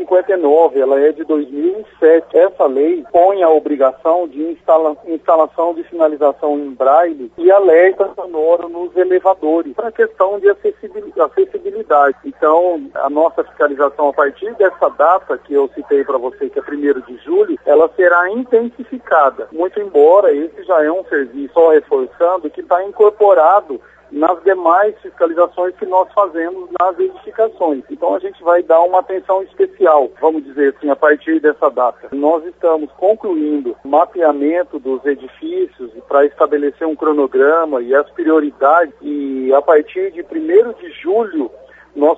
59, ela é de 2007. Essa lei põe a obrigação de instalação de sinalização em braille e alerta sonoro nos elevadores, para questão de acessibilidade. Então, a nossa fiscalização a partir dessa data que eu citei para você, que é 1º de julho, ela será intensificada. Muito embora esse já é um serviço, só reforçando, que está incorporado nas demais fiscalizações que nós fazemos nas edificações. Então a gente vai dar uma atenção especial, vamos dizer assim, a partir dessa data. Nós estamos concluindo o mapeamento dos edifícios para estabelecer um cronograma e as prioridades, e a partir de 1º de julho nós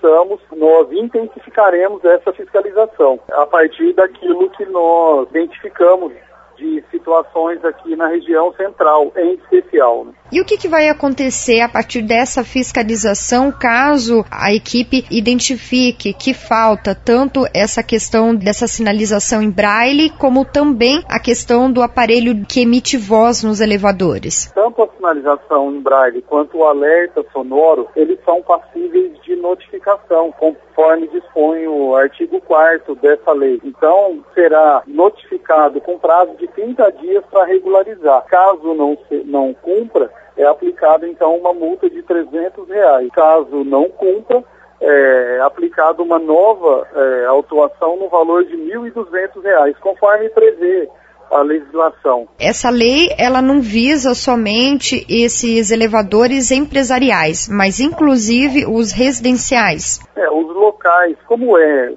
intensificaremos essa fiscalização a partir daquilo que nós identificamos de situações aqui na região central, em especial. E o que vai acontecer a partir dessa fiscalização, caso a equipe identifique que falta tanto essa questão dessa sinalização em braille, como também a questão do aparelho que emite voz nos elevadores? Tanto a sinalização em braille quanto o alerta sonoro, eles são passíveis de notificação, conforme dispõe o artigo 4º dessa lei. Então, será notificado com prazo de 30 dias para regularizar. Caso não cumpra, é aplicado então uma multa de R$300. Caso não cumpra, é aplicada uma nova autuação no valor de R$1.200, conforme prevê a legislação. Essa lei, ela não visa somente esses elevadores empresariais, mas inclusive os residenciais. Os locais, como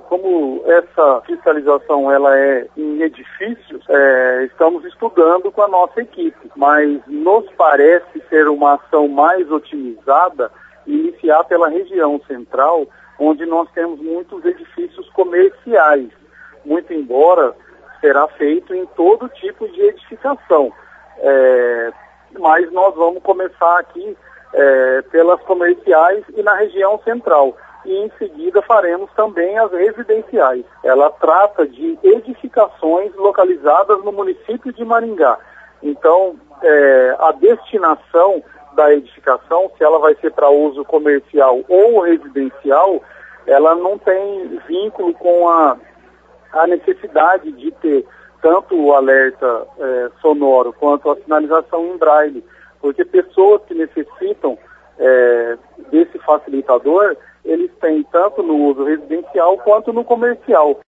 essa fiscalização ela é em edifícios, estamos estudando com a nossa equipe, mas nos parece ser uma ação mais otimizada iniciar pela região central, onde nós temos muitos edifícios comerciais, muito embora será feito em todo tipo de edificação. Mas nós vamos começar aqui pelas comerciais e na região central. E em seguida faremos também as residenciais. Ela trata de edificações localizadas no município de Maringá. Então, a destinação da edificação, se ela vai ser para uso comercial ou residencial, ela não tem vínculo com a necessidade de ter tanto o alerta sonoro quanto a sinalização em braille, porque pessoas que necessitam desse facilitador, eles têm tanto no uso residencial quanto no comercial.